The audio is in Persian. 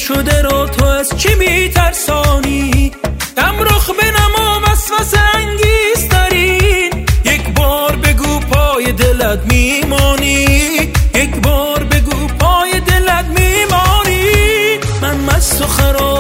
شده رو تو از چی میترسانی؟ غم رخ بنما وسوسه انگیز دارین. یک بار بگو پای دلت میمانی، یک بار بگو پای دلت میمانی. من مست و خراب